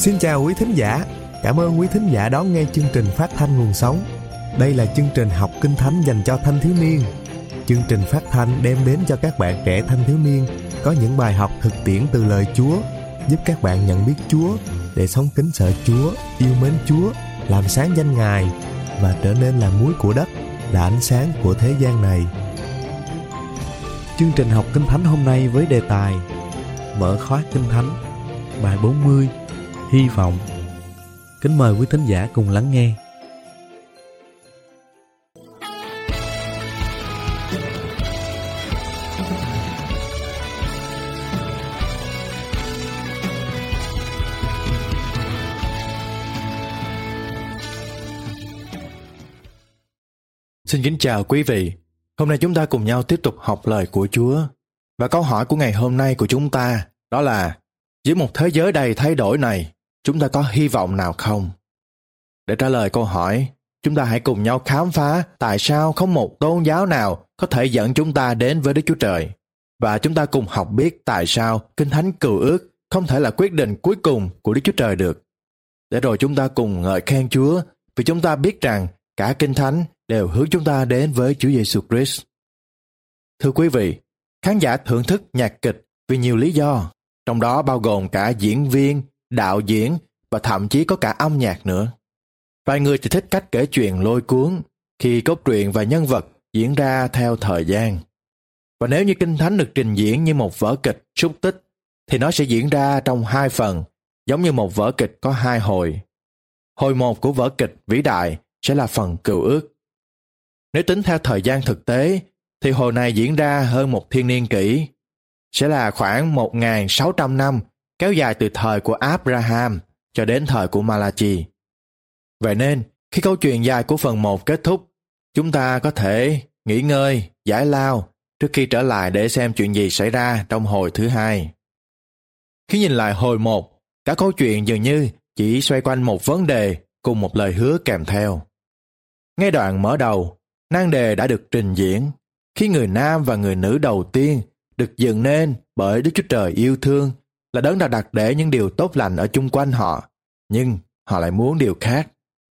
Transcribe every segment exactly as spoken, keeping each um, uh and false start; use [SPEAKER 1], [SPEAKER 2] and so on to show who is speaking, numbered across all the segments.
[SPEAKER 1] Xin chào quý thính giả. Cảm ơn quý thính giả đón nghe chương trình phát thanh Nguồn Sống. Đây là chương trình học Kinh Thánh dành cho thanh thiếu niên. Chương trình phát thanh đem đến cho các bạn trẻ thanh thiếu niên có những bài học thực tiễn từ lời Chúa, giúp các bạn nhận biết Chúa để sống kính sợ Chúa, yêu mến Chúa, làm sáng danh Ngài và trở nên là muối của đất, là ánh sáng của thế gian này. Chương trình học Kinh Thánh hôm nay với đề tài Mở khóa Kinh Thánh, bài bốn mươi, Hy vọng. Kính mời quý thính giả cùng lắng nghe.
[SPEAKER 2] Xin kính chào quý vị. Hôm nay chúng ta cùng nhau tiếp tục học lời của Chúa. Và câu hỏi của ngày hôm nay của chúng ta đó là: giữa một thế giới đầy thay đổi này, chúng ta có hy vọng nào không? Để trả lời câu hỏi, chúng ta hãy cùng nhau khám phá tại sao không một tôn giáo nào có thể dẫn chúng ta đến với Đức Chúa Trời. Và chúng ta cùng học biết tại sao Kinh Thánh Cựu Ước không thể là quyết định cuối cùng của Đức Chúa Trời được. Để rồi chúng ta cùng ngợi khen Chúa, vì chúng ta biết rằng cả Kinh Thánh đều hướng chúng ta đến với Chúa Giêsu Christ. Thưa quý vị, khán giả thưởng thức nhạc kịch vì nhiều lý do, trong đó bao gồm cả diễn viên, đạo diễn và thậm chí có cả âm nhạc nữa. Vài người thì thích cách kể chuyện lôi cuốn khi cốt truyện và nhân vật diễn ra theo thời gian. Và nếu như Kinh Thánh được trình diễn như một vở kịch xúc tích, thì nó sẽ diễn ra trong hai phần, giống như một vở kịch có hai hồi. Hồi một của vở kịch vĩ đại sẽ là phần Cựu Ước. Nếu tính theo thời gian thực tế, thì hồi này diễn ra hơn một thiên niên kỷ, sẽ là khoảng một nghìn sáu trăm năm, kéo dài từ thời của Abraham cho đến thời của Malachi. Vậy nên, khi câu chuyện dài của phần một kết thúc, chúng ta có thể nghỉ ngơi, giải lao trước khi trở lại để xem chuyện gì xảy ra trong hồi thứ hai. Khi nhìn lại hồi một, cả câu chuyện dường như chỉ xoay quanh một vấn đề cùng một lời hứa kèm theo. Ngay đoạn mở đầu, nan đề đã được trình diễn khi người nam và người nữ đầu tiên được dựng nên bởi Đức Chúa Trời yêu thương, là đấng đã đặt để những điều tốt lành ở chung quanh họ, nhưng họ lại muốn điều khác.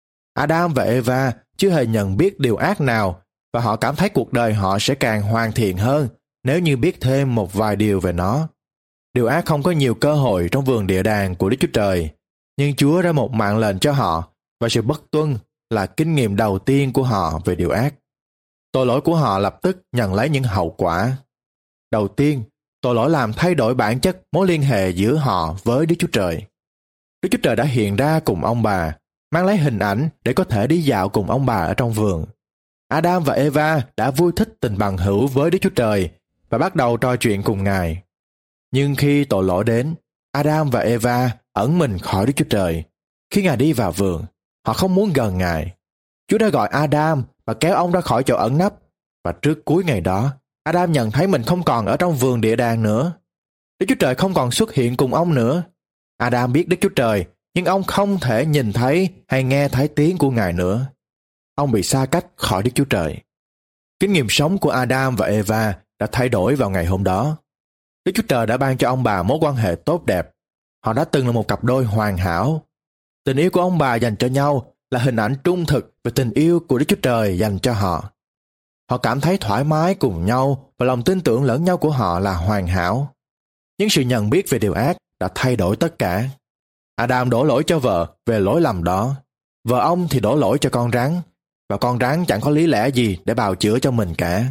[SPEAKER 2] Adam và Eva chưa hề nhận biết điều ác nào, và họ cảm thấy cuộc đời họ sẽ càng hoàn thiện hơn nếu như biết thêm một vài điều về nó. Điều ác không có nhiều cơ hội trong vườn địa đàng của Đức Chúa Trời, nhưng Chúa ra một mạng lệnh cho họ, và sự bất tuân là kinh nghiệm đầu tiên của họ về điều ác. Tội lỗi của họ lập tức nhận lấy những hậu quả. Đầu tiên, tội lỗi làm thay đổi bản chất mối liên hệ giữa họ với Đức Chúa Trời. Đức Chúa Trời đã hiện ra cùng ông bà, mang lấy hình ảnh để có thể đi dạo cùng ông bà ở trong vườn. Adam và Eva đã vui thích tình bằng hữu với Đức Chúa Trời và bắt đầu trò chuyện cùng Ngài. Nhưng khi tội lỗi đến, Adam và Eva ẩn mình khỏi Đức Chúa Trời. Khi Ngài đi vào vườn, họ không muốn gần Ngài. Chúa đã gọi Adam và kéo ông ra khỏi chỗ ẩn nấp. Và trước cuối ngày đó, Adam nhận thấy mình không còn ở trong vườn địa đàng nữa. Đức Chúa Trời không còn xuất hiện cùng ông nữa. Adam biết Đức Chúa Trời, nhưng ông không thể nhìn thấy hay nghe thấy tiếng của Ngài nữa. Ông bị xa cách khỏi Đức Chúa Trời. Kinh nghiệm sống của Adam và Eva đã thay đổi vào ngày hôm đó. Đức Chúa Trời đã ban cho ông bà mối quan hệ tốt đẹp. Họ đã từng là một cặp đôi hoàn hảo. Tình yêu của ông bà dành cho nhau là hình ảnh trung thực về tình yêu của Đức Chúa Trời dành cho họ. Họ cảm thấy thoải mái cùng nhau và lòng tin tưởng lẫn nhau của họ là hoàn hảo. Nhưng sự nhận biết về điều ác đã thay đổi tất cả. Adam đổ lỗi cho vợ về lỗi lầm đó. Vợ ông thì đổ lỗi cho con rắn, và con rắn chẳng có lý lẽ gì để bào chữa cho mình cả.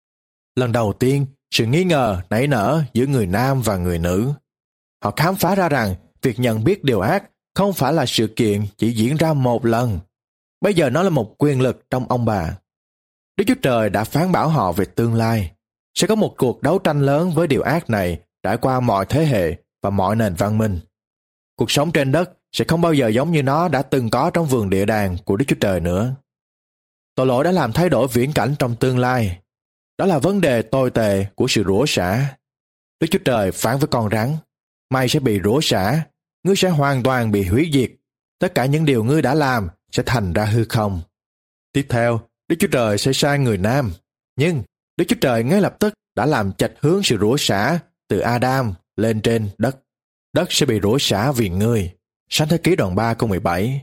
[SPEAKER 2] Lần đầu tiên, sự nghi ngờ nảy nở giữa người nam và người nữ. Họ khám phá ra rằng việc nhận biết điều ác không phải là sự kiện chỉ diễn ra một lần. Bây giờ nó là một quyền lực trong ông bà. Đức Chúa Trời đã phán bảo họ về tương lai. Sẽ có một cuộc đấu tranh lớn với điều ác này trải qua mọi thế hệ và mọi nền văn minh. Cuộc sống trên đất sẽ không bao giờ giống như nó đã từng có trong vườn địa đàng của Đức Chúa Trời nữa. Tội lỗi đã làm thay đổi viễn cảnh trong tương lai. Đó là vấn đề tồi tệ của sự rủa xả. Đức Chúa Trời phán với con rắn: mày sẽ bị rủa xả, ngươi sẽ hoàn toàn bị hủy diệt. Tất cả những điều ngươi đã làm sẽ thành ra hư không. Tiếp theo, Đức Chúa Trời sẽ sai người nam. Nhưng Đức Chúa Trời ngay lập tức đã làm chệch hướng sự rủa xả từ Adam lên trên đất. Đất sẽ bị rủa xả vì ngươi. Sáng thế ký đoạn ba câu mười bảy.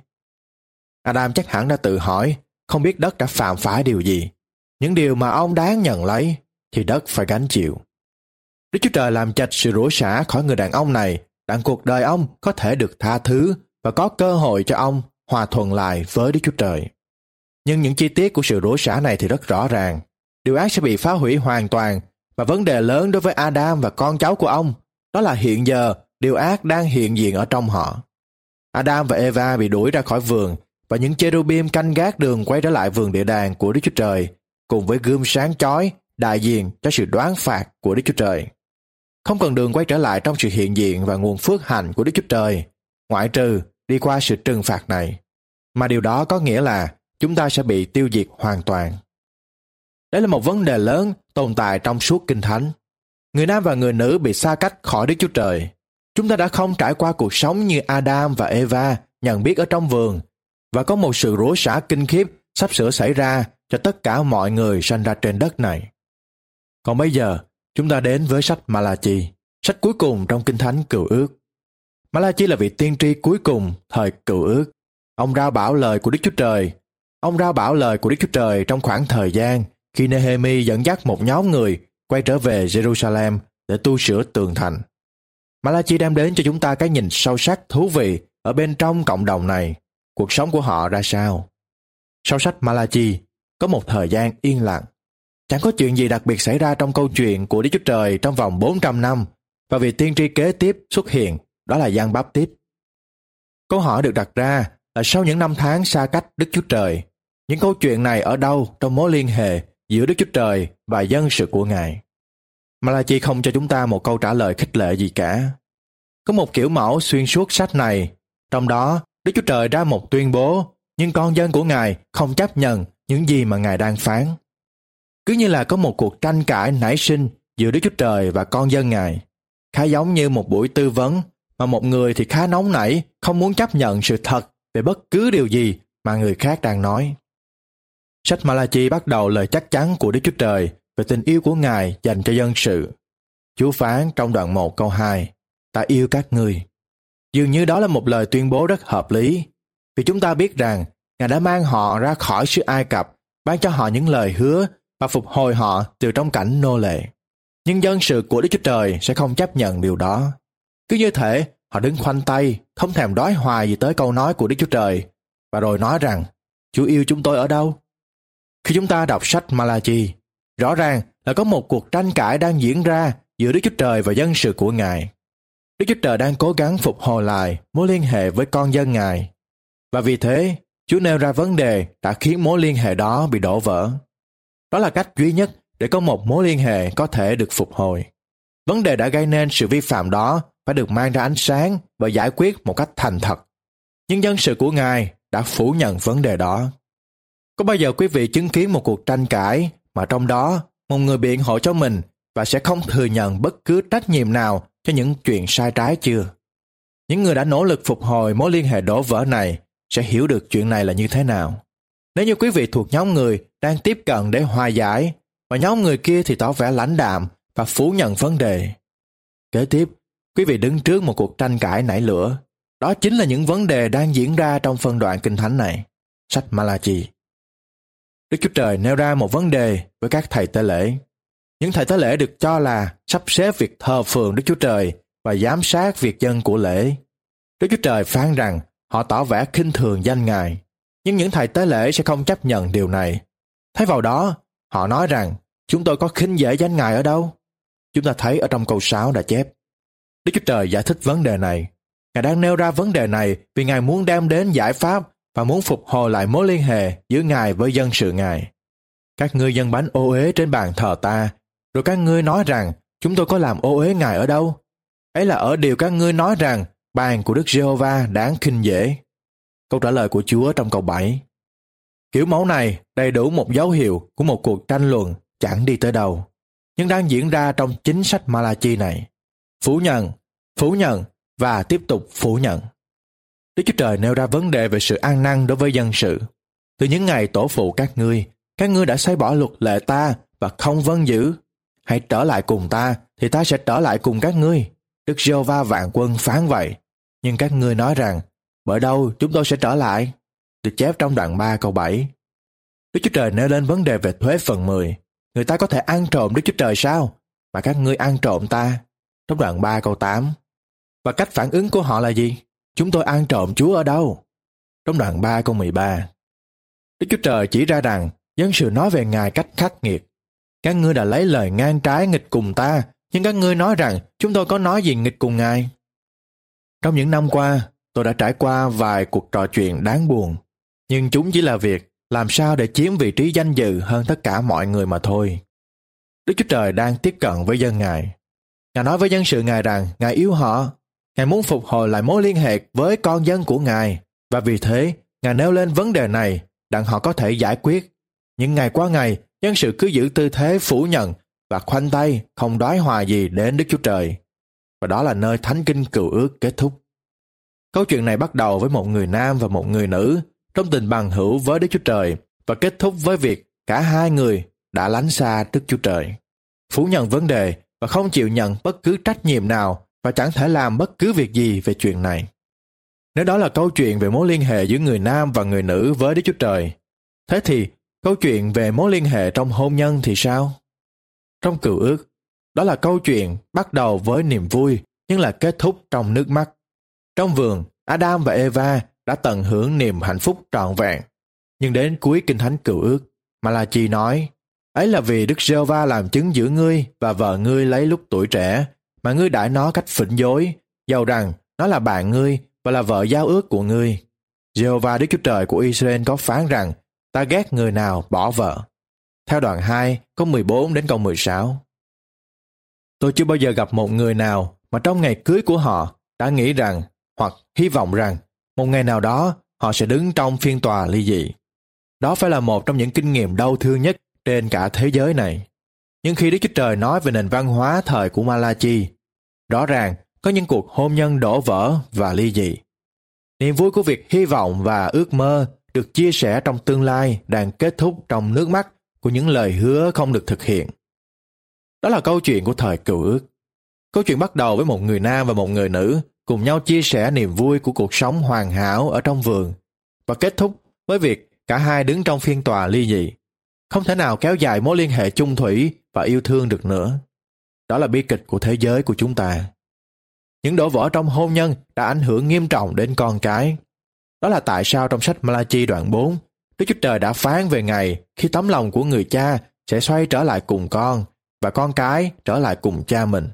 [SPEAKER 2] Adam chắc hẳn đã tự hỏi, không biết đất đã phạm phải điều gì. Những điều mà ông đáng nhận lấy thì đất phải gánh chịu. Đức Chúa Trời làm chạch sự rủa xả khỏi người đàn ông này, đặng cuộc đời ông có thể được tha thứ và có cơ hội cho ông hòa thuận lại với Đức Chúa Trời. Nhưng những chi tiết của sự rủa xả này thì rất rõ ràng. Điều ác sẽ bị phá hủy hoàn toàn, và vấn đề lớn đối với Adam và con cháu của ông đó là hiện giờ điều ác đang hiện diện ở trong họ. Adam và Eva bị đuổi ra khỏi vườn, và những cherubim canh gác đường quay trở lại vườn địa đàng của Đức Chúa Trời, cùng với gươm sáng chói đại diện cho sự đoán phạt của Đức Chúa Trời. Không còn đường quay trở lại trong sự hiện diện và nguồn phước hạnh của Đức Chúa Trời, ngoại trừ đi qua sự trừng phạt này, mà điều đó có nghĩa là chúng ta sẽ bị tiêu diệt hoàn toàn. Đây là một vấn đề lớn tồn tại trong suốt Kinh Thánh. Người nam và người nữ bị xa cách khỏi Đức Chúa Trời. Chúng ta đã không trải qua cuộc sống như Adam và Eva nhận biết ở trong vườn, và có một sự rủa xả kinh khiếp sắp sửa xảy ra cho tất cả mọi người sanh ra trên đất này. Còn bây giờ, chúng ta đến với sách Ma-la-chi, sách cuối cùng trong Kinh Thánh Cựu Ước. Ma-la-chi là vị tiên tri cuối cùng thời Cựu Ước. Ông rao bảo lời của Đức Chúa Trời. Ông rao bảo lời của Đức Chúa Trời trong khoảng thời gian khi Nehemi dẫn dắt một nhóm người quay trở về Jerusalem để tu sửa tường thành. Ma-la-chi đem đến cho chúng ta cái nhìn sâu sắc thú vị ở bên trong cộng đồng này, cuộc sống của họ ra sao. Sau sách Ma-la-chi, có một thời gian yên lặng. Chẳng có chuyện gì đặc biệt xảy ra trong câu chuyện của Đức Chúa Trời trong vòng bốn trăm năm, và vị tiên tri kế tiếp xuất hiện, đó là Giăng Báp-tít. Câu hỏi được đặt ra là sau những năm tháng xa cách Đức Chúa Trời, những câu chuyện này ở đâu trong mối liên hệ giữa Đức Chúa Trời và dân sự của Ngài? Ma-la-chi không cho chúng ta một câu trả lời khích lệ gì cả. Có một kiểu mẫu xuyên suốt sách này, trong đó Đức Chúa Trời ra một tuyên bố, nhưng con dân của Ngài không chấp nhận những gì mà Ngài đang phán. Cứ như là có một cuộc tranh cãi nảy sinh giữa Đức Chúa Trời và con dân Ngài, khá giống như một buổi tư vấn mà một người thì khá nóng nảy, không muốn chấp nhận sự thật về bất cứ điều gì mà người khác đang nói. Sách Ma-la-chi bắt đầu lời chắc chắn của Đức Chúa Trời về tình yêu của Ngài dành cho dân sự. Chúa phán trong đoạn một câu hai, ta yêu các ngươi. Dường như đó là một lời tuyên bố rất hợp lý, vì chúng ta biết rằng Ngài đã mang họ ra khỏi xứ Ai Cập, ban cho họ những lời hứa và phục hồi họ từ trong cảnh nô lệ. Nhưng dân sự của Đức Chúa Trời sẽ không chấp nhận điều đó. Cứ như thể họ đứng khoanh tay, không thèm đói hoài gì tới câu nói của Đức Chúa Trời, và rồi nói rằng, Chúa yêu chúng tôi ở đâu? Khi chúng ta đọc sách Ma-la-chi, rõ ràng là có một cuộc tranh cãi đang diễn ra giữa Đức Chúa Trời và dân sự của Ngài. Đức Chúa Trời đang cố gắng phục hồi lại mối liên hệ với con dân Ngài. Và vì thế, Chúa nêu ra vấn đề đã khiến mối liên hệ đó bị đổ vỡ. Đó là cách duy nhất để có một mối liên hệ có thể được phục hồi. Vấn đề đã gây nên sự vi phạm đó phải được mang ra ánh sáng và giải quyết một cách thành thật. Nhưng dân sự của Ngài đã phủ nhận vấn đề đó. Có bao giờ quý vị chứng kiến một cuộc tranh cãi mà trong đó một người biện hộ cho mình và sẽ không thừa nhận bất cứ trách nhiệm nào cho những chuyện sai trái chưa? Những người đã nỗ lực phục hồi mối liên hệ đổ vỡ này sẽ hiểu được chuyện này là như thế nào. Nếu như quý vị thuộc nhóm người đang tiếp cận để hòa giải, và nhóm người kia thì tỏ vẻ lãnh đạm và phủ nhận vấn đề. Kế tiếp, quý vị đứng trước một cuộc tranh cãi nảy lửa. Đó chính là những vấn đề đang diễn ra trong phân đoạn Kinh Thánh này, sách Ma-la-chi. Đức Chúa Trời nêu ra một vấn đề với các thầy tế lễ. Những thầy tế lễ được cho là sắp xếp việc thờ phượng Đức Chúa Trời và giám sát việc dân của lễ. Đức Chúa Trời phán rằng họ tỏ vẻ khinh thường danh Ngài, nhưng những thầy tế lễ sẽ không chấp nhận điều này. Thay vào đó, họ nói rằng chúng tôi có khinh dễ danh Ngài ở đâu? Chúng ta thấy ở trong câu sáu đã chép. Đức Chúa Trời giải thích vấn đề này. Ngài đang nêu ra vấn đề này vì Ngài muốn đem đến giải pháp và muốn phục hồi lại mối liên hệ giữa Ngài với dân sự Ngài. Các ngươi dâng bánh ô uế trên bàn thờ ta, rồi các ngươi nói rằng chúng tôi có làm ô uế Ngài ở đâu? Ấy là ở điều các ngươi nói rằng bàn của Đức Giê-hô-va đáng khinh dễ. Câu trả lời của Chúa trong câu bảy. Kiểu mẫu này đầy đủ một dấu hiệu của một cuộc tranh luận chẳng đi tới đâu, nhưng đang diễn ra trong chính sách Ma-la-chi này. Phủ nhận, phủ nhận và tiếp tục phủ nhận. Đức Chúa Trời nêu ra vấn đề về sự ăn năn đối với dân sự. Từ những ngày tổ phụ các ngươi, các ngươi đã sai bỏ luật lệ ta và không vâng giữ. Hãy trở lại cùng ta, thì ta sẽ trở lại cùng các ngươi. Đức Giê-hô-va vạn quân phán vậy. Nhưng các ngươi nói rằng, bởi đâu chúng tôi sẽ trở lại? Được chép trong đoạn ba câu bảy. Đức Chúa Trời nêu lên vấn đề về thuế phần mười. Người ta có thể ăn trộm Đức Chúa Trời sao? Mà các ngươi ăn trộm ta. Trong đoạn ba câu tám. Và cách phản ứng của họ là gì? Chúng tôi ăn trộm Chúa ở đâu? Trong đoạn ba câu mười ba. Đức Chúa Trời chỉ ra rằng dân sự nói về Ngài cách khắc nghiệt. Các ngươi đã lấy lời ngang trái nghịch cùng ta, nhưng các ngươi nói rằng chúng tôi có nói gì nghịch cùng Ngài. Trong những năm qua, tôi đã trải qua vài cuộc trò chuyện đáng buồn, nhưng chúng chỉ là việc làm sao để chiếm vị trí danh dự hơn tất cả mọi người mà thôi. Đức Chúa Trời đang tiếp cận với dân Ngài. Ngài nói với dân sự Ngài rằng Ngài yêu họ. Ngài muốn phục hồi lại mối liên hệ với con dân của Ngài, và vì thế Ngài nêu lên vấn đề này đặng họ có thể giải quyết. Nhưng ngày qua ngày, dân sự cứ giữ tư thế phủ nhận và khoanh tay không đói hòa gì đến Đức Chúa Trời. Và đó là nơi Thánh Kinh Cựu Ước kết thúc. Câu chuyện này bắt đầu với một người nam và một người nữ trong tình bằng hữu với Đức Chúa Trời và kết thúc với việc cả hai người đã lánh xa Đức Chúa Trời, phủ nhận vấn đề và không chịu nhận bất cứ trách nhiệm nào và chẳng thể làm bất cứ việc gì về chuyện này. Nếu đó là câu chuyện về mối liên hệ giữa người nam và người nữ với Đức Chúa Trời, thế thì câu chuyện về mối liên hệ trong hôn nhân thì sao? Trong Cựu Ước, đó là câu chuyện bắt đầu với niềm vui nhưng là kết thúc trong nước mắt. Trong vườn, Adam và Eva đã tận hưởng niềm hạnh phúc trọn vẹn. Nhưng đến cuối Kinh Thánh Cựu Ước, Malachi nói, ấy là vì Đức Giê-hô-va làm chứng giữa ngươi và vợ ngươi lấy lúc tuổi trẻ, mà ngươi đãi nó cách phỉnh dối, dầu rằng nó là bạn ngươi và là vợ giao ước của ngươi. Giê-hô-va Đức Chúa Trời của Israel có phán rằng, ta ghét người nào bỏ vợ. Theo đoạn hai, câu mười bốn đến câu mười sáu. Tôi chưa bao giờ gặp một người nào mà trong ngày cưới của họ đã nghĩ rằng hoặc hy vọng rằng một ngày nào đó họ sẽ đứng trong phiên tòa ly dị. Đó phải là một trong những kinh nghiệm đau thương nhất trên cả thế giới này. Nhưng khi Đức Chúa Trời nói về nền văn hóa thời của Malachi, rõ ràng có những cuộc hôn nhân đổ vỡ và ly dị. Niềm vui của việc hy vọng và ước mơ được chia sẻ trong tương lai đang kết thúc trong nước mắt của những lời hứa không được thực hiện. Đó là câu chuyện của thời Cựu Ước. Câu chuyện bắt đầu với một người nam và một người nữ cùng nhau chia sẻ niềm vui của cuộc sống hoàn hảo ở trong vườn và kết thúc với việc cả hai đứng trong phiên tòa ly dị. Không thể nào kéo dài mối liên hệ chung thủy và yêu thương được nữa. Đó là bi kịch của thế giới của chúng ta. Những đổ vỡ trong hôn nhân đã ảnh hưởng nghiêm trọng đến con cái. Đó là tại sao trong sách Malachi đoạn bốn, Đức Chúa Trời đã phán về ngày khi tấm lòng của người cha sẽ xoay trở lại cùng con và con cái trở lại cùng cha mình.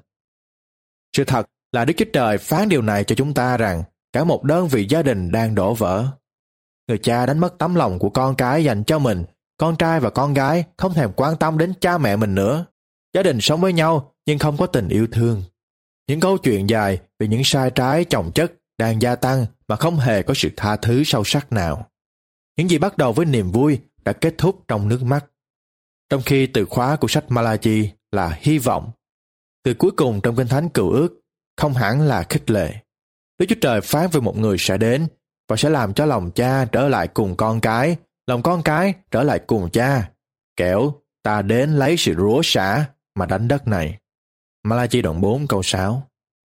[SPEAKER 2] Sự thật là Đức Chúa Trời phán điều này cho chúng ta rằng cả một đơn vị gia đình đang đổ vỡ. Người cha đánh mất tấm lòng của con cái dành cho mình, con trai và con gái không thèm quan tâm đến cha mẹ mình nữa. Gia đình sống với nhau nhưng không có tình yêu thương. Những câu chuyện dài về những sai trái chồng chất đang gia tăng mà không hề có sự tha thứ sâu sắc nào. Những gì bắt đầu với niềm vui đã kết thúc trong nước mắt. Trong khi từ khóa của sách Malachi là hy vọng, từ cuối cùng trong Kinh Thánh Cựu Ước không hẳn là khích lệ. Đức Chúa Trời phán về một người sẽ đến và sẽ làm cho lòng cha trở lại cùng con cái, lòng con cái trở lại cùng cha. Kẻo ta đến lấy sự rủa xả mà đánh đất này. Malachi đoạn bốn câu sáu.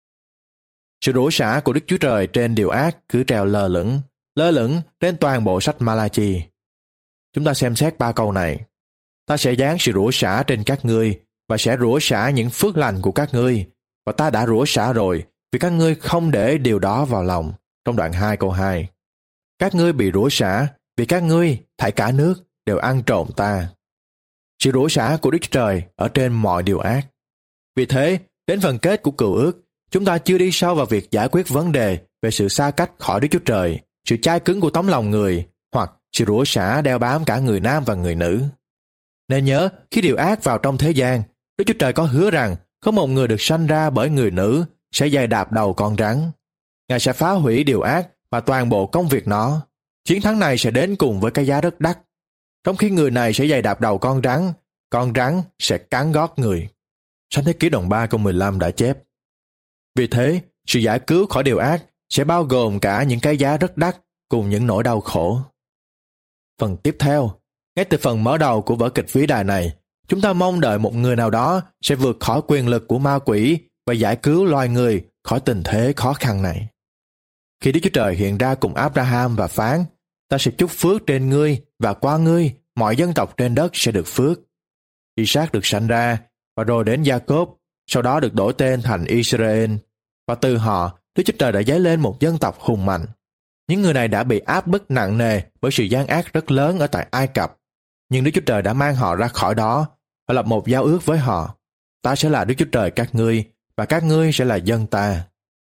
[SPEAKER 2] Sự rủa xả của Đức Chúa Trời trên điều ác cứ treo lơ lửng, lơ lửng trên toàn bộ sách Malachi. Chúng ta xem xét ba câu này. Ta sẽ giáng sự rủa xả trên các ngươi và sẽ rủa xả những phước lành của các ngươi. Và ta đã rủa xả rồi vì các ngươi không để điều đó vào lòng. Trong đoạn hai câu hai. Các ngươi bị rủa xả vì các ngươi, thảy cả nước, đều ăn trộm ta. Sự rủa xả của Đức Chúa Trời ở trên mọi điều ác. Vì thế, đến phần kết của Cựu Ước, chúng ta chưa đi sâu vào việc giải quyết vấn đề về sự xa cách khỏi Đức Chúa Trời, sự chai cứng của tấm lòng người, hoặc sự rủa xả đeo bám cả người nam và người nữ. Nên nhớ, khi điều ác vào trong thế gian, Đức Chúa Trời có hứa rằng có một người được sanh ra bởi người nữ sẽ giày đạp đầu con rắn. Ngài sẽ phá hủy điều ác và toàn bộ công việc nó. Chiến thắng này sẽ đến cùng với cái giá rất đắt. Trong khi người này sẽ giày đạp đầu con rắn, con rắn sẽ cắn gót người. Sách Thế Ký đoạn ba câu mười lăm đã chép. Vì thế, sự giải cứu khỏi điều ác sẽ bao gồm cả những cái giá rất đắt cùng những nỗi đau khổ. Phần tiếp theo, ngay từ phần mở đầu của vở kịch vĩ đại này, chúng ta mong đợi một người nào đó sẽ vượt khỏi quyền lực của ma quỷ và giải cứu loài người khỏi tình thế khó khăn này. Khi Đức Chúa Trời hiện ra cùng Abraham và phán, ta sẽ chúc phước trên ngươi và qua ngươi, mọi dân tộc trên đất sẽ được phước. Isaac được sanh ra, và rồi đến Gia-cốp, sau đó được đổi tên thành Israel. Và từ họ, Đức Chúa Trời đã dấy lên một dân tộc hùng mạnh. Những người này đã bị áp bức nặng nề bởi sự gian ác rất lớn ở tại Ai Cập. Nhưng Đức Chúa Trời đã mang họ ra khỏi đó và lập một giao ước với họ. Ta sẽ là Đức Chúa Trời các ngươi, và các ngươi sẽ là dân ta.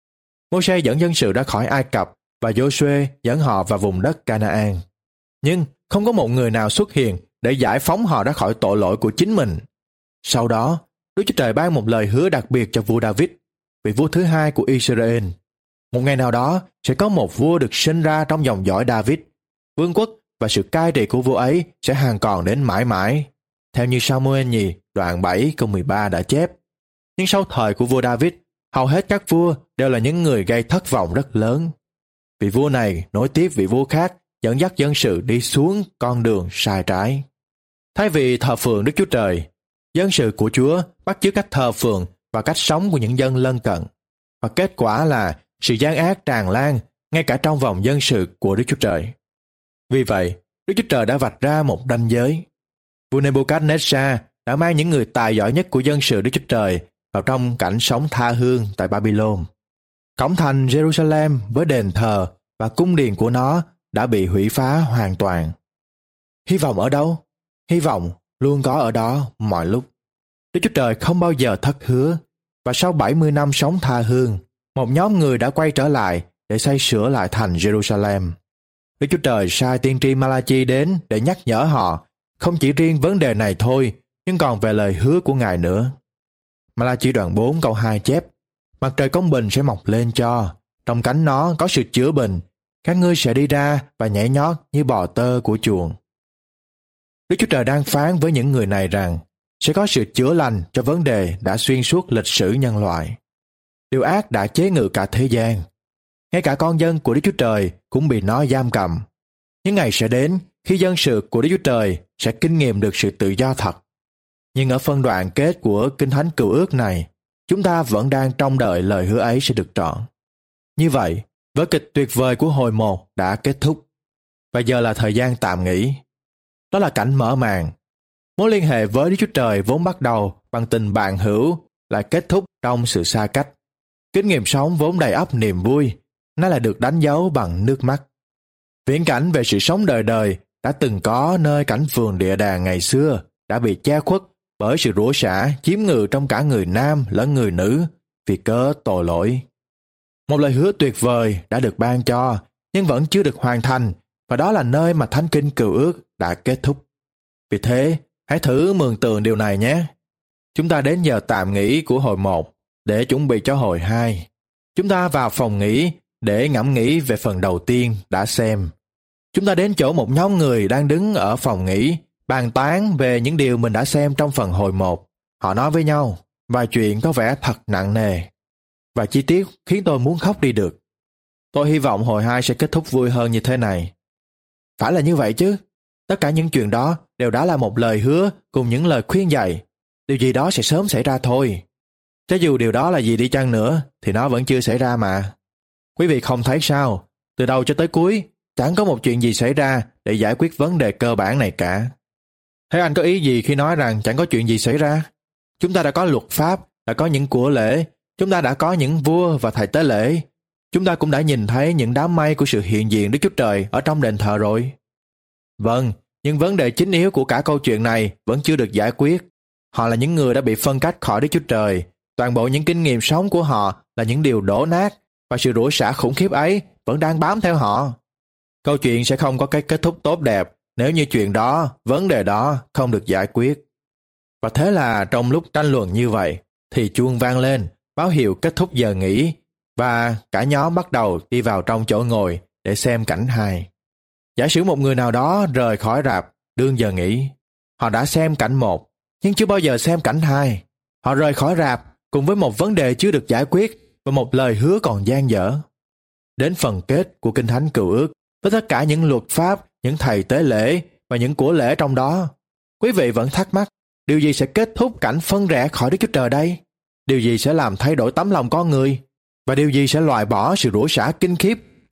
[SPEAKER 2] Mô-se dẫn dân sự ra khỏi Ai Cập, và Giô-suê dẫn họ vào vùng đất Ca-na-an. Nhưng không có một người nào xuất hiện để giải phóng họ ra khỏi tội lỗi của chính mình. Sau đó, Đức Chúa Trời ban một lời hứa đặc biệt cho vua David, vị vua thứ hai của Israel. Một ngày nào đó sẽ có một vua được sinh ra trong dòng dõi David. Vương quốc và sự cai trị của vua ấy sẽ hằng còn đến mãi mãi, theo như Sa-mu-ên nhì đoạn bảy câu mười ba đã chép. Nhưng sau thời của vua David, hầu hết các vua đều là những người gây thất vọng rất lớn. Vị vua này nối tiếp vị vua khác, dẫn dắt dân sự đi xuống con đường sai trái. Thay vì thờ phượng Đức Chúa Trời, dân sự của Chúa bắt chước cách thờ phượng và cách sống của những dân lân cận. Và kết quả là sự gian ác tràn lan ngay cả trong vòng dân sự của Đức Chúa Trời. Vì vậy, Đức Chúa Trời đã vạch ra một ranh giới. Vua Nebuchadnezzar đã mang những người tài giỏi nhất của dân sự Đức Chúa Trời vào trong cảnh sống tha hương tại Babylon. Cổng thành Jerusalem với đền thờ và cung điện của nó đã bị hủy phá hoàn toàn. Hy vọng ở đâu? Hy vọng luôn có ở đó mọi lúc. Đức Chúa Trời không bao giờ thất hứa, và sau bảy mươi năm sống tha hương, một nhóm người đã quay trở lại để xây sửa lại thành Jerusalem. Đức Chúa Trời sai tiên tri Ma-la-chi đến để nhắc nhở họ, không chỉ riêng vấn đề này thôi, nhưng còn về lời hứa của Ngài nữa. Ma-la-chi đoạn bốn câu hai chép, mặt trời công bình sẽ mọc lên cho, trong cánh nó có sự chữa bình, các ngươi sẽ đi ra và nhảy nhót như bò tơ của chuồng. Đức Chúa Trời đang phán với những người này rằng sẽ có sự chữa lành cho vấn đề đã xuyên suốt lịch sử nhân loại. Điều ác đã chế ngự cả thế gian. Ngay cả con dân của Đức Chúa Trời cũng bị nó giam cầm. Những ngày sẽ đến khi dân sự của Đức Chúa Trời sẽ kinh nghiệm được sự tự do thật. Nhưng ở phân đoạn kết của Kinh Thánh Cựu Ước này, chúng ta vẫn đang trông đợi lời hứa ấy sẽ được trọn. Như vậy, vở kịch tuyệt vời của hồi một đã kết thúc. Và giờ là thời gian tạm nghỉ. Đó là cảnh mở màn. Mối liên hệ với Đức Chúa Trời vốn bắt đầu bằng tình bạn hữu lại kết thúc trong sự xa cách. Kinh nghiệm sống vốn đầy ắp niềm vui, nó lại được đánh dấu bằng nước mắt. Viễn cảnh về sự sống đời đời đã từng có nơi cảnh vườn địa đàng ngày xưa đã bị che khuất bởi sự rủa xả chiếm ngự trong cả người nam lẫn người nữ vì cớ tội lỗi. Một lời hứa tuyệt vời đã được ban cho nhưng vẫn chưa được hoàn thành, và đó là nơi mà Thánh Kinh Cựu Ước đã kết thúc. Vì thế, hãy thử mường tượng điều này nhé. Chúng ta đến giờ tạm nghỉ của hồi một để chuẩn bị cho hồi hai. Chúng ta vào phòng nghỉ để ngẫm nghĩ về phần đầu tiên đã xem. Chúng ta đến chỗ một nhóm người đang đứng ở phòng nghỉ, bàn tán về những điều mình đã xem trong phần hồi một. Họ nói với nhau, vài chuyện có vẻ thật nặng nề. Và chi tiết khiến tôi muốn khóc đi được. Tôi hy vọng hồi hai sẽ kết thúc vui hơn như thế này. Phải là như vậy chứ. Tất cả những chuyện đó đều đã là một lời hứa cùng những lời khuyên dạy. Điều gì đó sẽ sớm xảy ra thôi. Cho dù điều đó là gì đi chăng nữa, thì nó vẫn chưa xảy ra mà. Quý vị không thấy sao? Từ đầu cho tới cuối, chẳng có một chuyện gì xảy ra để giải quyết vấn đề cơ bản này cả. Thế anh có ý gì khi nói rằng chẳng có chuyện gì xảy ra? Chúng ta đã có luật pháp, đã có những của lễ, chúng ta đã có những vua và thầy tế lễ. Chúng ta cũng đã nhìn thấy những đám mây của sự hiện diện Đức Chúa Trời ở trong đền thờ rồi. Vâng, nhưng vấn đề chính yếu của cả câu chuyện này vẫn chưa được giải quyết. Họ là những người đã bị phân cách khỏi Đức Chúa Trời. Toàn bộ những kinh nghiệm sống của họ là những điều đổ nát, và sự rủa xả khủng khiếp ấy vẫn đang bám theo họ. Câu chuyện sẽ không có cái kết thúc tốt đẹp nếu như chuyện đó, vấn đề đó không được giải quyết. Và thế là trong lúc tranh luận như vậy, thì chuông vang lên, báo hiệu kết thúc giờ nghỉ, và cả nhóm bắt đầu đi vào trong chỗ ngồi để xem cảnh hài. Giả sử một người nào đó rời khỏi rạp đương giờ nghỉ. Họ đã xem cảnh một, nhưng chưa bao giờ xem cảnh hai. Họ rời khỏi rạp cùng với một vấn đề chưa được giải quyết và một lời hứa còn dang dở. Đến phần kết của Kinh Thánh Cựu Ước, với tất cả những luật pháp, những thầy tế lễ và những của lễ trong đó, quý vị vẫn thắc mắc, điều gì sẽ kết thúc cảnh phân rẽ khỏi Đức Chúa Trời đây? Điều gì sẽ làm thay đổi tấm lòng con người? Và điều gì sẽ loại bỏ sự rủa xả kinh khiếp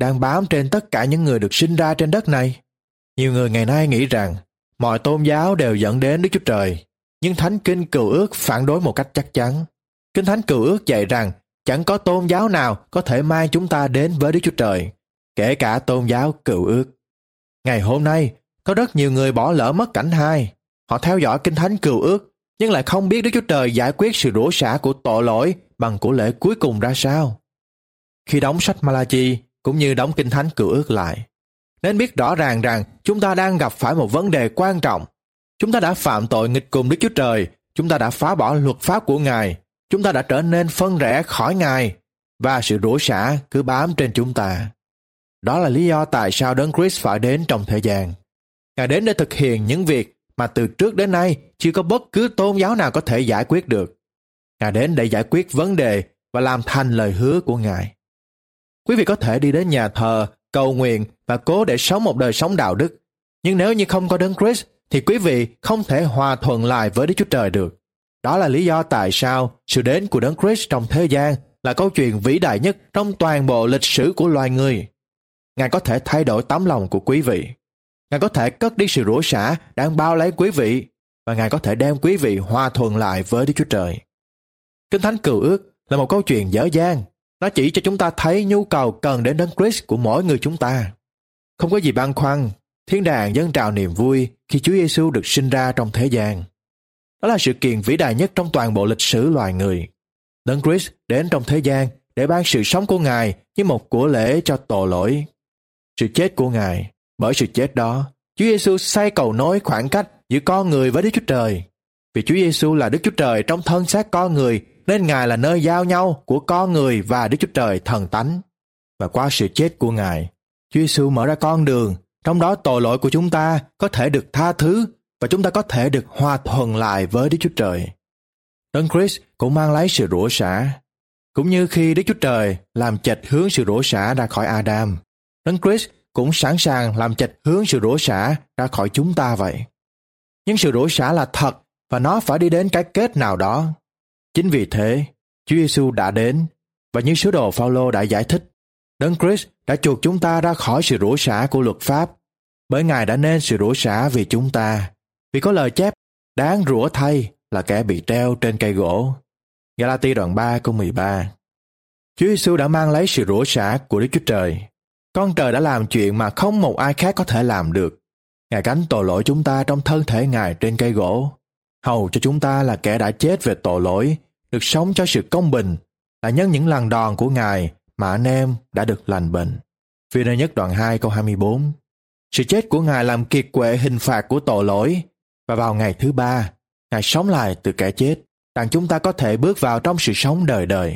[SPEAKER 2] đang bám trên tất cả những người được sinh ra trên đất này. Nhiều người ngày nay nghĩ rằng mọi tôn giáo đều dẫn đến Đức Chúa Trời, nhưng Thánh Kinh Cựu Ước phản đối một cách chắc chắn. Kinh Thánh Cựu Ước dạy rằng chẳng có tôn giáo nào có thể mang chúng ta đến với Đức Chúa Trời, kể cả tôn giáo Cựu Ước. Ngày hôm nay, có rất nhiều người bỏ lỡ mất cảnh hai. Họ theo dõi Kinh Thánh Cựu Ước, nhưng lại không biết Đức Chúa Trời giải quyết sự rủa xả của tội lỗi bằng của lễ cuối cùng ra sao. Khi đóng sách Ma-la-chi cũng như đóng Kinh Thánh Cựu Ước lại, nên biết rõ ràng rằng chúng ta đang gặp phải một vấn đề quan trọng. Chúng ta đã phạm tội nghịch cùng Đức Chúa Trời, chúng ta đã phá bỏ luật pháp của Ngài, chúng ta đã trở nên phân rẽ khỏi Ngài, và sự rủa xả cứ bám trên chúng ta. Đó là lý do tại sao Đấng Christ phải đến trong thế gian. Ngài đến để thực hiện những việc mà từ trước đến nay chưa có bất cứ tôn giáo nào có thể giải quyết được. Ngài đến để giải quyết vấn đề và làm thành lời hứa của Ngài. Quý vị có thể đi đến nhà thờ, cầu nguyện và cố để sống một đời sống đạo đức. Nhưng nếu như không có Đấng Christ, thì quý vị không thể hòa thuận lại với Đức Chúa Trời được. Đó là lý do tại sao sự đến của Đấng Christ trong thế gian là câu chuyện vĩ đại nhất trong toàn bộ lịch sử của loài người. Ngài có thể thay đổi tấm lòng của quý vị. Ngài có thể cất đi sự rủa xả đang bao lấy quý vị, và Ngài có thể đem quý vị hòa thuận lại với Đức Chúa Trời. Kinh Thánh Cựu Ước là một câu chuyện dở dang. Nó chỉ cho chúng ta thấy nhu cầu cần đến Đấng Christ của mỗi người chúng ta. Không có gì băn khoăn, thiên đàng dâng trào niềm vui khi Chúa Giêsu được sinh ra trong thế gian. Đó là sự kiện vĩ đại nhất trong toàn bộ lịch sử loài người. Đấng Christ đến trong thế gian để ban sự sống của Ngài như một của lễ cho tội lỗi. Sự chết của Ngài, bởi sự chết đó, Chúa Giêsu xây cầu nối khoảng cách giữa con người với Đức Chúa Trời. Vì Chúa Giêsu là Đức Chúa Trời trong thân xác con người, nên Ngài là nơi giao nhau của con người và Đức Chúa Trời thần tánh. Và qua sự chết của Ngài, Chúa Giêsu mở ra con đường, trong đó tội lỗi của chúng ta có thể được tha thứ và chúng ta có thể được hòa thuận lại với Đức Chúa Trời. Đấng Christ cũng mang lấy sự rủa xả. Cũng như khi Đức Chúa Trời làm chệch hướng sự rủa xả ra khỏi Adam, Đấng Christ cũng sẵn sàng làm chệch hướng sự rủa xả ra khỏi chúng ta vậy. Nhưng sự rủa xả là thật và nó phải đi đến cái kết nào đó. Chính vì thế, Chúa Giêsu đã đến, và như sứ đồ Phao-lô đã giải thích, Đấng Christ đã chuộc chúng ta ra khỏi sự rủa xả của luật pháp, bởi Ngài đã nên sự rủa xả vì chúng ta. Vì có lời chép, đáng rủa thay là kẻ bị treo trên cây gỗ. Ga-la-ti đoạn ba câu mười ba. Chúa Giêsu đã mang lấy sự rủa xả của Đức Chúa Trời. Con Trời đã làm chuyện mà không một ai khác có thể làm được. Ngài gánh tội lỗi chúng ta trong thân thể Ngài trên cây gỗ, hầu cho chúng ta là kẻ đã chết về tội lỗi, được sống cho sự công bình, là nhân những lần đòn của Ngài mà anh em đã được lành bệnh. Phi-rơ nhất đoạn hai câu hai mươi bốn. Sự chết của Ngài làm kiệt quệ hình phạt của tội lỗi, và vào ngày thứ ba, Ngài sống lại từ kẻ chết, rằng chúng ta có thể bước vào trong sự sống đời đời.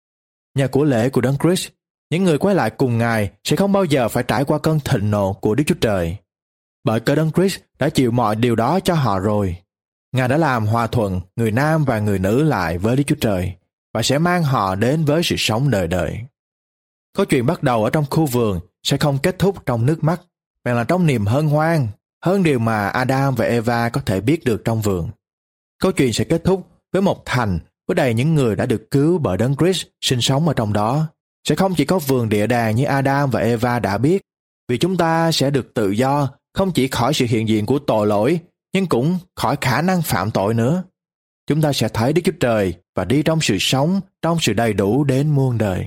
[SPEAKER 2] Nhờ của lễ của Đấng Christ, những người quay lại cùng Ngài sẽ không bao giờ phải trải qua cơn thịnh nộ của Đức Chúa Trời. Bởi cớ Đấng Christ đã chịu mọi điều đó cho họ rồi. Ngài đã làm hòa thuận người nam và người nữ lại với Đức Chúa Trời, và sẽ mang họ đến với sự sống đời đời. Câu chuyện bắt đầu ở trong khu vườn sẽ không kết thúc trong nước mắt, mà là trong niềm hân hoan, hơn điều mà Adam và Eva có thể biết được trong vườn. Câu chuyện sẽ kết thúc với một thành với đầy những người đã được cứu bởi Đấng Christ sinh sống ở trong đó. Sẽ không chỉ có vườn địa đàng như Adam và Eva đã biết, vì chúng ta sẽ được tự do, không chỉ khỏi sự hiện diện của tội lỗi, nhưng cũng khỏi khả năng phạm tội nữa. Chúng ta sẽ thấy Đức Chúa Trời và đi trong sự sống, trong sự đầy đủ đến muôn đời.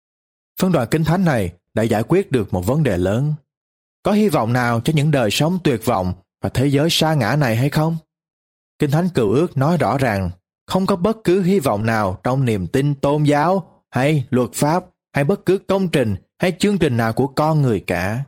[SPEAKER 2] Phân đoạn Kinh Thánh này đã giải quyết được một vấn đề lớn. Có hy vọng nào cho những đời sống tuyệt vọng và thế giới sa ngã này hay không? Kinh Thánh Cựu Ước nói rõ ràng không có bất cứ hy vọng nào trong niềm tin tôn giáo hay luật pháp hay bất cứ công trình hay chương trình nào của con người cả.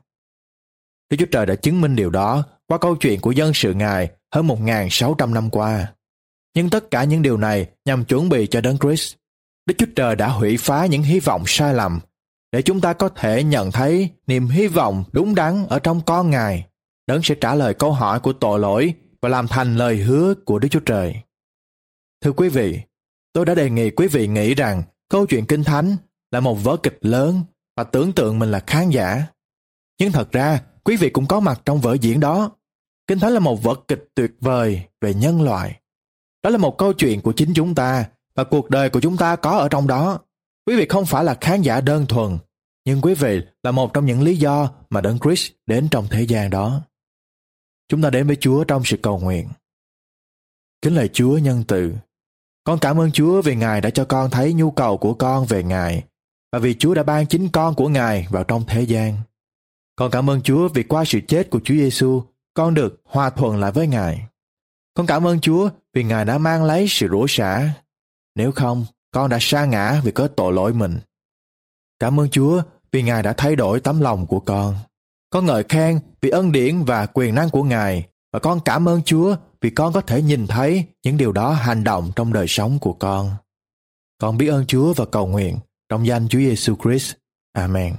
[SPEAKER 2] Đức Chúa Trời đã chứng minh điều đó qua câu chuyện của dân sự Ngài hơn một nghìn sáu trăm năm qua. Nhưng tất cả những điều này nhằm chuẩn bị cho Đấng Christ. Đức Chúa Trời đã hủy phá những hy vọng sai lầm để chúng ta có thể nhận thấy niềm hy vọng đúng đắn ở trong con Ngài. Đấng sẽ trả lời câu hỏi của tội lỗi và làm thành lời hứa của Đức Chúa Trời. Thưa quý vị, tôi đã đề nghị quý vị nghĩ rằng câu chuyện Kinh Thánh là một vở kịch lớn và tưởng tượng mình là khán giả. Nhưng thật ra, quý vị cũng có mặt trong vở diễn đó. Kinh Thánh là một vở kịch tuyệt vời về nhân loại. Đó là một câu chuyện của chính chúng ta, và cuộc đời của chúng ta có ở trong đó. Quý vị không phải là khán giả đơn thuần. nhưng quý vị là một trong những lý do mà Đấng Christ đến trong thế gian đó. Chúng ta đến với Chúa trong sự cầu nguyện. Kính lạy Chúa nhân từ, con cảm ơn Chúa vì Ngài đã cho con thấy nhu cầu của con về Ngài, và vì Chúa đã ban chính con của Ngài vào trong thế gian. Con cảm ơn Chúa vì qua sự chết của Chúa Giêsu, con được hòa thuận lại với Ngài. Con cảm ơn Chúa vì Ngài đã mang lấy sự rủa xả. Nếu không, con đã sa ngã vì có tội lỗi mình. Cảm ơn Chúa vì Ngài đã thay đổi tấm lòng của con. Con ngợi khen vì ân điển và quyền năng của Ngài, và con cảm ơn Chúa vì con có thể nhìn thấy những điều đó hành động trong đời sống của con. Con biết ơn Chúa và cầu nguyện trong danh Chúa Giêsu Christ. Amen.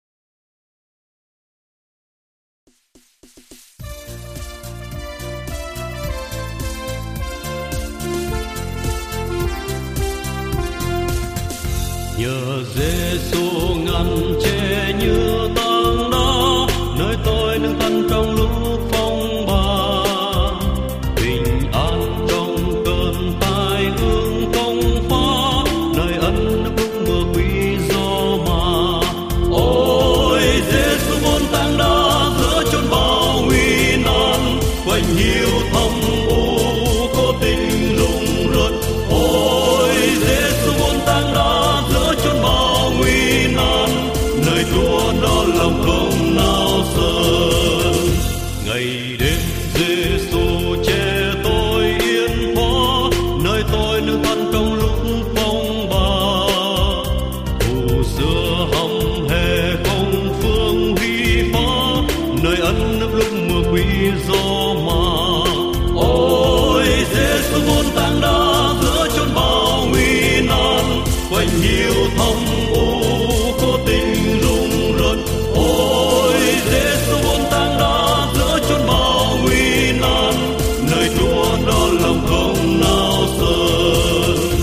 [SPEAKER 3] Nhờ Giêsu ngăn che như tảng đá, nơi tôi nương thân trong lúc phong ba. Bình an trong cơn tai ương công phá, nơi ân đức lúc mưa quý gió mà. Ôi Giêsu vốn tảng đá giữa chốn bao nguy nan, quanh hiu thâm u cố tình rung rợn. Ôi Giêsu vốn tảng đá giữa chốn bao nguy nan, nơi Chúa đó lòng không nào sơn. Ngày đêm Giêsu che tôi yên thoa, nơi tôi nương thân trong lúc phong ba. Thù xưa hầm hè không phương huy phá, nơi ân nước lúc mưa quý gió mà. Ôi Giêsu vốn tảng đá giữa chốn bao nguy nan, quanh hiu thâm u cố tình rung rợn. Ôi Giêsu vốn tảng đá giữa chốn bao nguy nan, nơi Chúa đó lòng không nào sơn.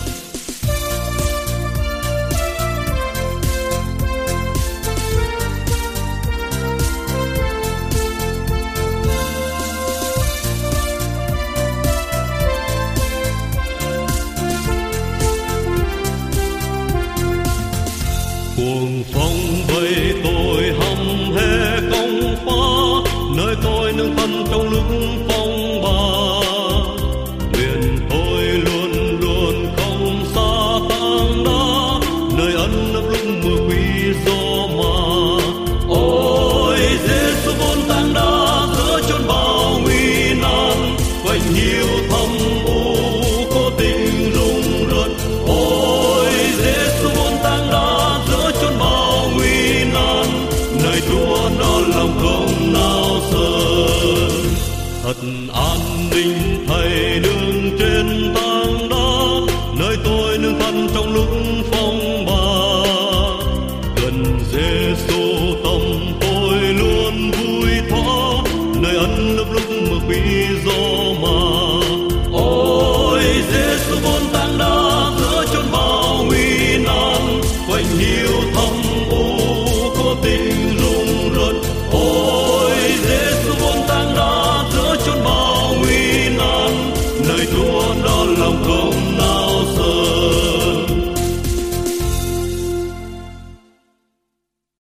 [SPEAKER 3] Cuồng phong vây tôi hầm hè công phá, nơi tôi nương thân trong lúc phong ba. Nguyện tôi luôn luôn không xa tảng đá, nơi ân ấp lúc mưa quý gió mà. Ôi Giêsu vốn tảng đá giữa chốn bao nguy nan, quanh hiu thâm u cố tình rung rợn. Ôi Giêsu vốn tảng đá giữa chốn bao nguy nan, nơi Chúa đó lòng không nào sơn. Thật an ninh thầy đường trên tảng đá, nơi tôi nương thân trong lúc phong ba. Gần Giêsu tâm tôi luôn vui thoa, nơi ân lúc lúc mưa quý gió mà. Ôi Giêsu vốn tảng đá giữa chốn bao nguy nan, quanh hiu thâm u cố tình